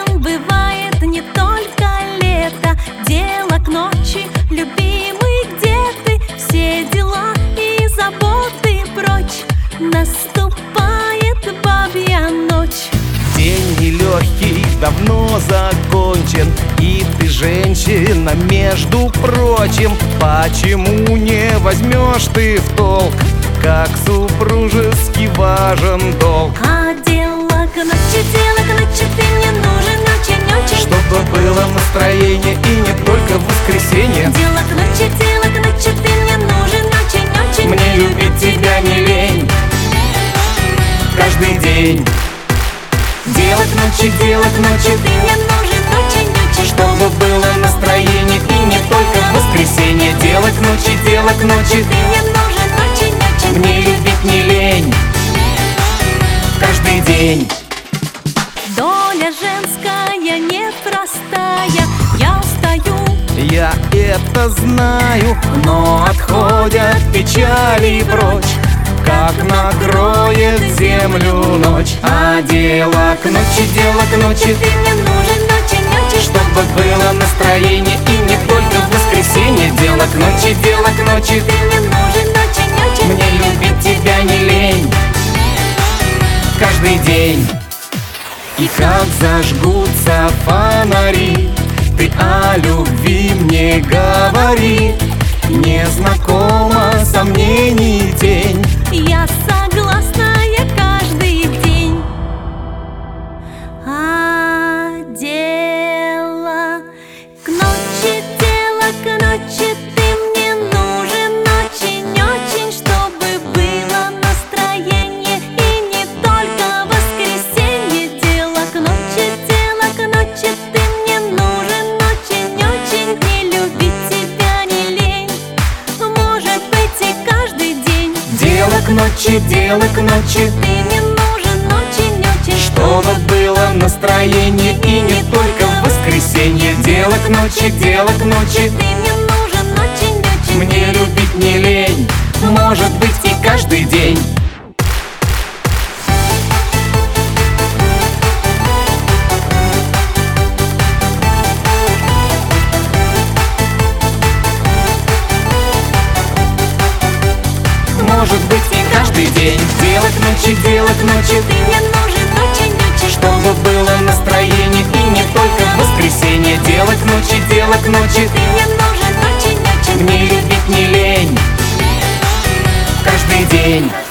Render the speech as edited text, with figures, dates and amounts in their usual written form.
нежен бывает не только лето. Дело к ночи, любимый, где ты? Все дела и заботы прочь, наступает бабья ночь. День нелегкий давно закончен, и ты женщина, между прочим. Почему не возьмешь ты в толк, как супружески важен долг? А дело к ночи, ты мне нужен очень-очень. Чтобы было настроение и не только в воскресенье. Дело к ночи, ты мне нужен очень-очень. Мне любить тебя не лень каждый день. Дело к ночи, ты мне нужен очень-очень. Чтобы было настроение и не только в воскресенье. Дело к ночи, ты мне нужен очень-очень. мне любить не лень каждый день. Доля женская непростая, я устаю. Я это знаю, но отходят печали прочь, как накроет землю ночь. А дело к ночи, Ты мне нужен очень-очень. чтобы было настроение и не только в воскресенье. Дело к ночи, Ты мне нужен очень-очень. мне любить тебя не лень каждый день. И как зажгутся фонари, ты о любви мне говори. Не знакома сомнений тень, Я согласная каждый день. А дело к ночи, ты мне нужен очень-очень. Чтобы было настроение и не только в воскресенье. Дело к ночи, ты мне нужен очень-очень. Мне любить тебя не лень, может быть и каждый день. дело к ночи, Ты мне нужен очень-очень. чтобы было настроение и не только в воскресенье. Дело к ночи, Ты мне нужен очень-очень. мне любить не лень, может быть и каждый день. Может быть и каждый день. Дело к ночи, Ты мне нужен очень-очень. чтобы было настроение и не только в воскресенье. Дело к ночи, Ты мне нужен очень-очень. мне любить не лень каждый день.